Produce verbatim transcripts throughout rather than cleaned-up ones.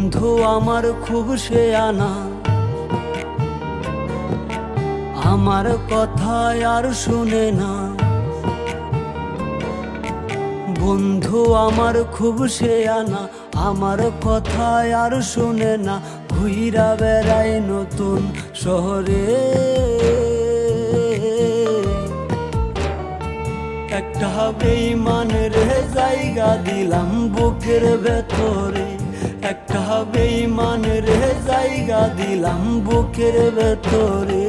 বন্ধু আমার খুব শেয়ানা, আমার কথা আর শুনে না। বন্ধু আমার খুব শেয়ানা, আমার কথা আর শুনে না। ঘুইরা বেড়াই নতুন শহরে, একটা বেঈমানের জায়গা দিলাম বুকের ভেতরে, একটা বেঈমানের জায়গা দিলাম বুকের ভেতরে।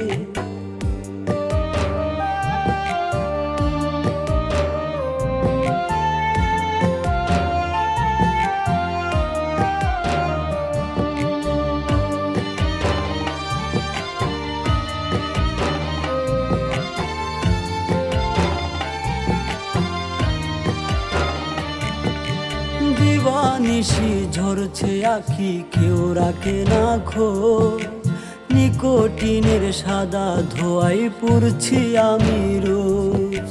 দিবানিশি ঝরছে আখি, কেউ রাখে না খোঁজ। নিকোটিনের সাদা ধোয়াই পুড়ছি আমি রোজ।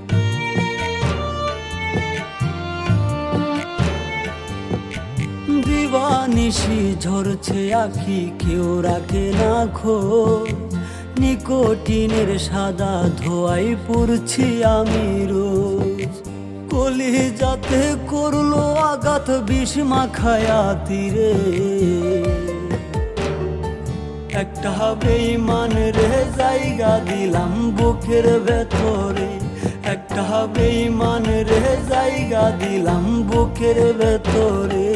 দিবানিশি ঝরছে আখি, কেউ রাখে না খোঁজ। নিকোটিনের সাদা ধোয়াই পুড়ছি আমি রোজ। কলিজাতে করলো আঘাত বিষ মাখায়া তীরে, একটা বেঈমানের জায়গা দিলাম বুকের ভেতরে, একটা বেঈমানের জায়গা দিলাম বুকের ভেতরে।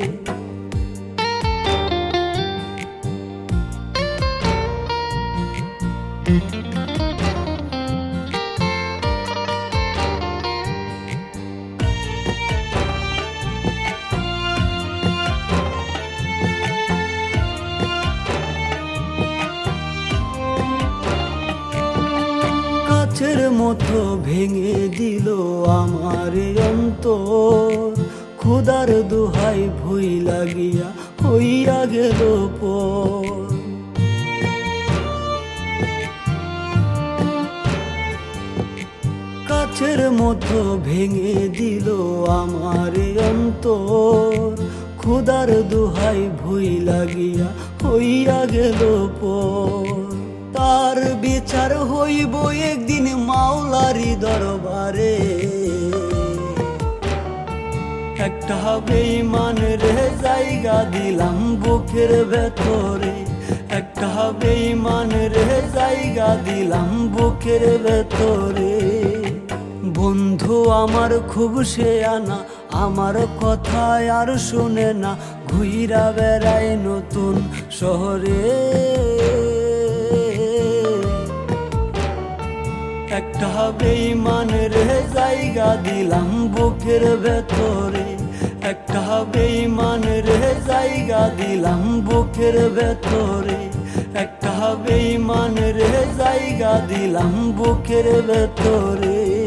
কাচের মতো ভেঙে দিল আমার অন্তর, খোদার দোহাই ভুই লাগিয়া হইয়া গেল পর। কাচের মতো ভেঙে দিল আমার অন্তর, খোদার দোহাই ভুই লাগিয়া হইয়া গেল পর। তার বিচার হইব একদিন মাওলারি দরবারে, একটা বেঈমানের জায়গা দিলাম বুকের ভেতরে, একটা বেঈমানের জায়গা দিলাম বুকের ভেতরে। বন্ধু আমার খুব শেয়ানা, আমার কথা আর শুনে না। ঘুইরা বেড়াই নতুন শহরে, একটা বেঈমানের জায়গা দিলাম বুকের ভেতরে, একটা বেঈমানের জায়গা দিলাম বুকের ভেতরে, একটা বেঈমানের জায়গা দিলাম বুকের ভেতরে।